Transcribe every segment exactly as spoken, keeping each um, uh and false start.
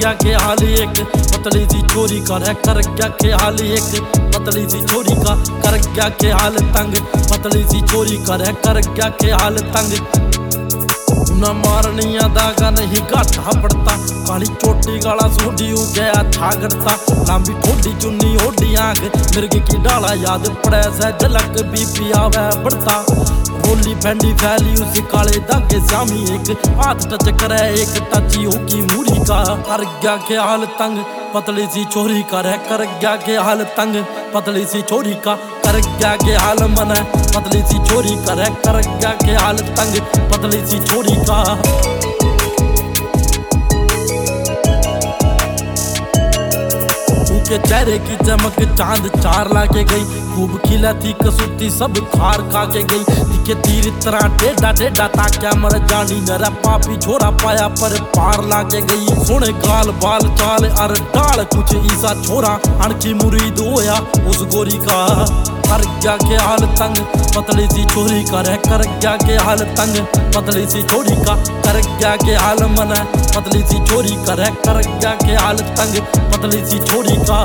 गया के हाल एक पतली सी छोरी का रह कर गया के हाल एक पतली सी छोरी का कर गया के हाल तंग पतली सी छोरी का रह कर गया के हाल तंग न मारनिया दागा नहीं गाठा पड़ता काली चोटी गाला सूडी उ गया छागड़ता लांबी ठोडी चुन्नी ओडी आंख मिर्ग की डाला याद पड़े से झलक बीपी आवे बढ़ता रोली फैंडी फैली उस काले धागे श्यामी एक हाथ टच करे एक टची होगी मूरी का कर गया के हाल तंग पतली सी छोरी का रह कर गया के हाल तंग पतली सी छोरी का कर गया के हाल मन पतली सी छोरी का रह कर गया के हाल तंग पतली सी छोरी का के चेहरे की चमक चांद चार लाके गई खूब खिला थी कसुती सब खार खा के गई दिखे तीर तरह टेढ़ा टेढ़ा ताक्या मर जानी नरा पापी छोरा पाया पर पार लाके गई सोने गाल बाल चाल अर डाल कुछ ईसा छोरा अणखी मुरीद होया उस गोरी का कर गया के हाल तंग पतली सी छोरी का रह कर गया के हाल तंग पतली सी छोरी का कर गया के हाल मन पतली सी छोरी का रह कर गया के हाल तंग पतली सी छोरी का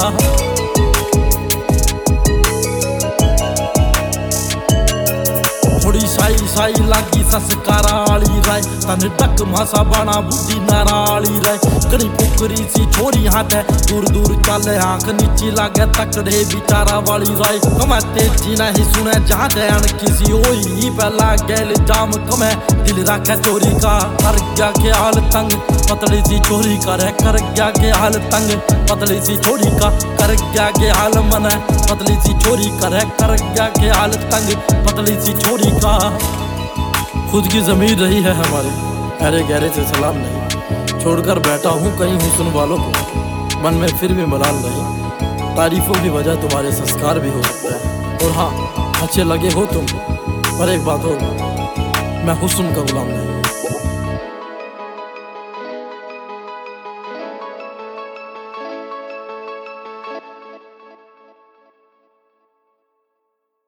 थोड़ी साई साई लागी संस्कारा आली राय तन डक मासा बाणा बुद्धि नाराली राय कड़ी पुकरी सी छोरी हाथ है दूर दूर चले आंख नीची लागे तकड़े बिचारा वाली राय कमै तेजी नहीं सुने जहाँ ध्यान किसी होई पहला गैल जाम कमै दिल रखे चोरी का कर गया के हाल तंग पतली सी छोरी का रह कर गया के हाल तंग पतली सी छोरी का कर गया के हाल मन पतली सी छोरी का रह कर गया के हाल तंग पतली सी छोरी का खुद की जमीर रही है हमारी अरे गहरे से सलाम नहीं छोड़कर बैठा हूँ कहीं हुस्न वालों को मन में फिर भी मलाल नहीं तारीफों की वजह तुम्हारे संस्कार भी हो सकता है और हाँ अच्छे लगे हो तुम पर एक बात और मैं हुस्न का गुलाम नहीं।